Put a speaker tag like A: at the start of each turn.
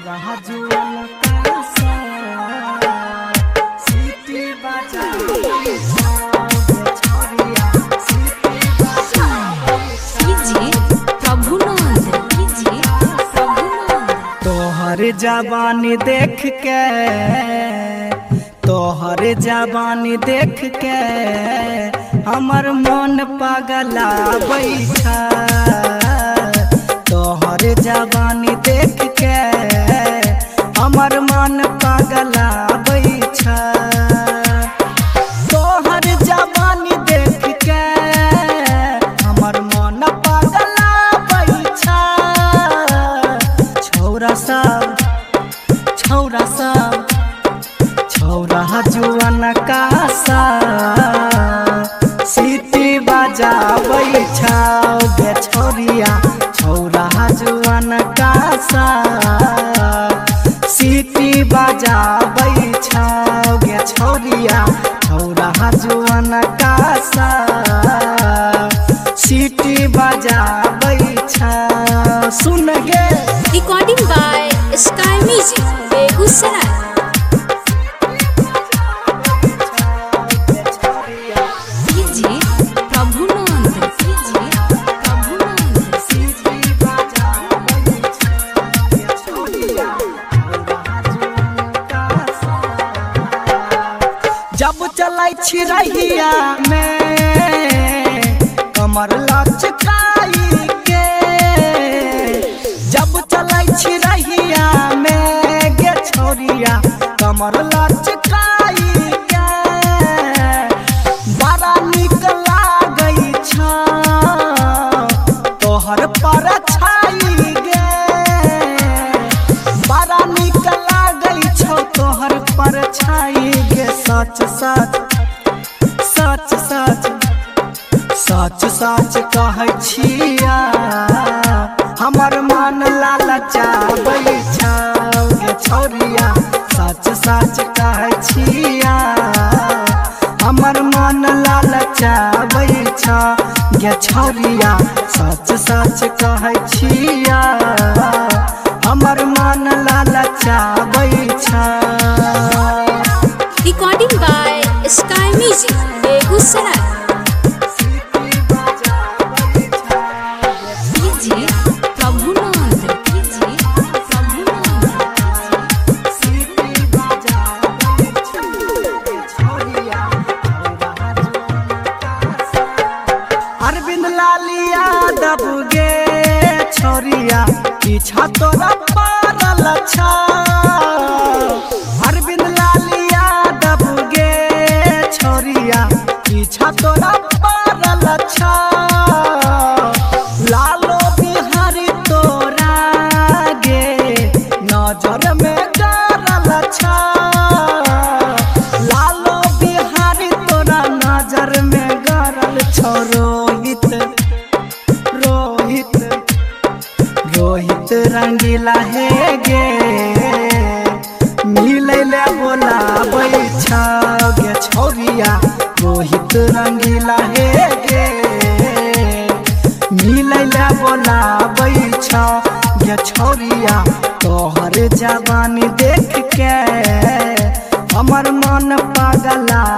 A: रहा जुआन का सा सीटी बजा तोहर जवानी देख के तोहर जवानी देख के हमर मन पगला बैठा तोहर जवानी देख के हमर मन पगला बैठा तोहर जवानी देख के हमर मन पगला बैठा छौरा सब छौरा जुआन का सा सीटी बजाबै छौ गे छौरिया छौरा जुआन का सा सीटी बजाबै छौ गे छौरिया छौरा जुआन का सा सीटी बजाबै छौ सुन गे
B: recording by Sky Music Begusarai
A: जब चलै छी रहिया में कमर लचकाई के जब चलै छी रहिया में गे छौरिया कमर लचकाई के बड़ा नीक लागै छ तोहर परछाई गे बड़ा नीक लागै छ तोहर परछाई गे सच सच कहै छिया हमर मन लालचाबै छौ गे छौरिया सच कहै छिया हमर मन लालचाबै छौ गे छौरिया सच कहै छिया हमर मन लालचाबै छौ
B: recording by Sky Music Begusarai
A: Arvind लालिया दब गे छौरिया पीछा तोरा पारल छ अरविंद लालिया दब गे छौरिया पीछा तोरा पारल छ लालो बिहारी तोरा गे नजर में गरल छ लालो बिहारी तोरा नजर में गरल छ रोहित रंगीला हे गे मिलै ले बोलाबै छौ गे छौरिया रोहित रंगीला हे गे मिलै ले बोलाबै छौ गे छौरिया तोहर जवानी देख के हमर मन पगला